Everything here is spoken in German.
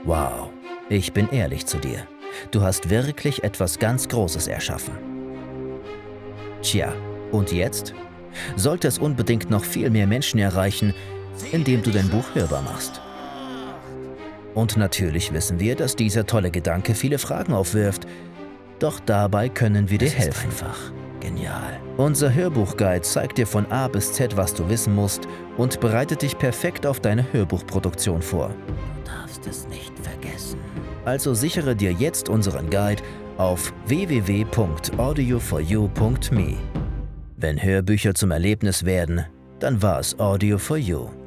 Wow, ich bin ehrlich zu dir. Du hast wirklich etwas ganz Großes erschaffen. Tja, und jetzt? Sollte es unbedingt noch viel mehr Menschen erreichen, indem du dein Buch hörbar machst. Und natürlich wissen wir, dass dieser tolle Gedanke viele Fragen aufwirft, doch dabei können wir dir helfen. Einfach genial. Unser Hörbuchguide zeigt dir von A bis Z, was du wissen musst und bereitet dich perfekt auf deine Hörbuchproduktion vor. Du darfst es nicht vergessen. Also sichere dir jetzt unseren Guide auf www.audio4u.me. Wenn Hörbücher zum Erlebnis werden, dann war es Audio4U.